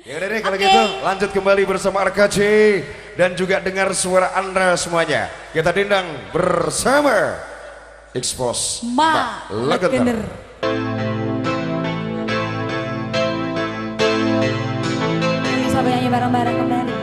Ya udah deh kalau gitu lanjut kembali bersama RKJ dan juga dengar suara Anda semuanya. Kita dendang bersama Expose Ma Legender. Bisa nyanyi bareng-bareng kembali.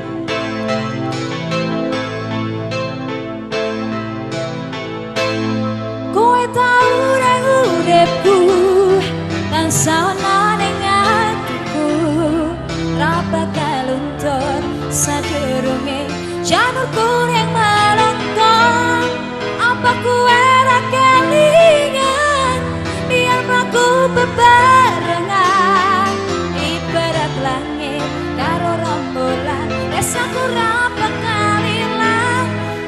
Kowe tau nang uripku tansah ana ning atiku, ra bakal luntur sadurunge janurku ning melengkung. Apa kowe ra kelingan biar mlaku bebarengan ibarat langit karo rembulan, wes aku ra bakal ilang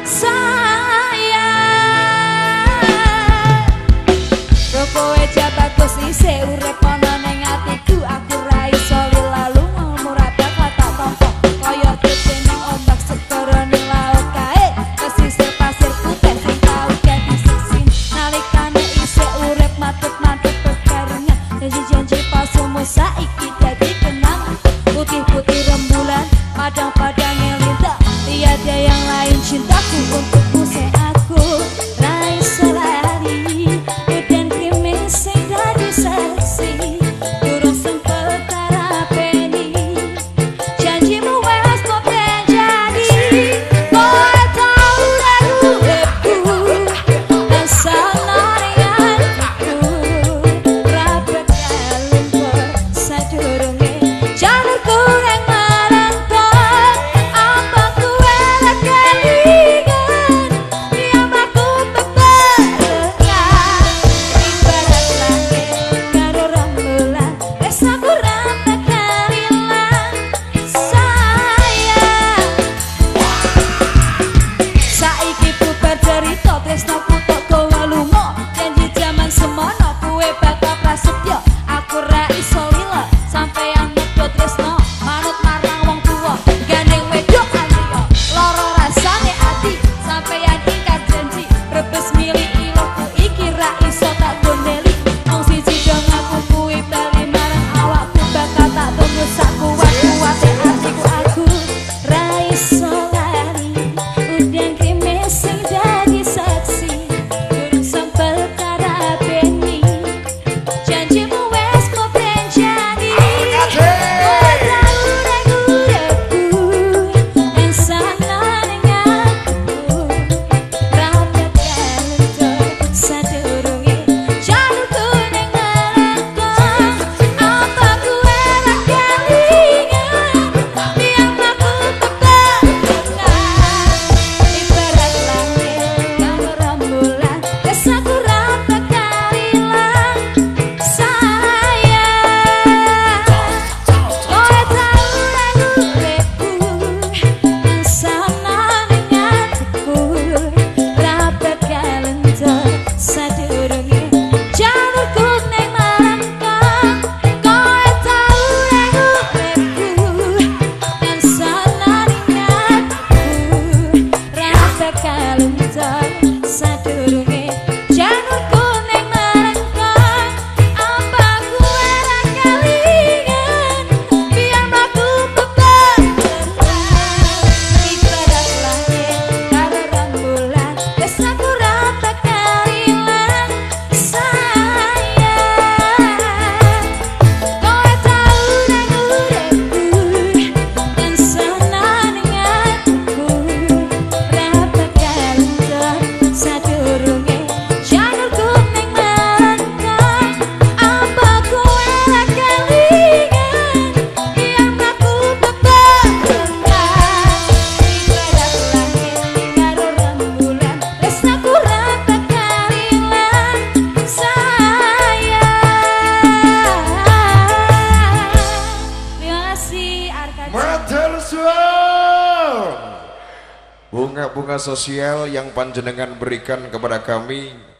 kowe jabatus isih urip ana ning atiku, aku ra iso lalu murada kata tompo kaya dhewe ning ombak segara ning laut kae pesisir pasir putih sing tau dadi sisin nalikane isih urip matut-matut bebarengan janji-janji palsumu saiki dadi kenangan putih-putih rembulan padang-padang lintang tiada yang lain cintaku untukmu se aku ra iso lari dan sing dadi saksi durung sempet tarapeni janjimu wes kok jadi kowe tau lagu uripku dan sanarianku rapat kaluntur sadurunge janurku yang melengkung. Apa kowe ra kelingan yang aku bebarengan ibarat langit karo rembulan, wes aku ra bakal ilang sayang. Saiki bubar cerita tresnaku tok kowe lunga janji jaman semono kowe bakal prasetya aku ra iso lila sampeyan medhot tresno manut marang wong tuwa gandeng wedok aliya lara rasane ati sampeyan ingkar janji rebes milih ilahku iki ra iso tak gondeli wong siji dong aku kuwi bali marang awakku bakal tak tunggu sak kuat-kuate atiku aku ra iso lari udang krimis sing dadi saksi durung sempel tarapeni janjimu wes kok jadi kowe tau nang uripku ing sananing aku ra bakal luntur sadurunge janurku ning melengkung. Apa kowe ra kelingan biar mlaku bebarengan ibarat langit karo rembulan, wes aku ra bakal ilang sayang. Kowe tau nang uripku nang sananing atiku ra bakal luntur sadurunge janurku ning melengkung. Kowe tau nang uripku nang sananing atiku ra bakal luntur sadurunge janurku ning melengkung. Apa kowe ra kelingan biar mlaku bebarengan ibarat langit karo rembulan, wes aku ra bakal ilang sayang. Kowe tau nang uripku nang sananing atiku ra bakal luntur sadurunge janurku ning melengkung. Apa kowe ra kelingan biar mlaku bebarengan ibarat langit karo rembulan, wes aku ra bakal ilang sayang. Terima kasih RKJ. Matur suwun. Bunga-bunga sosial yang panjenengan berikan kepada kami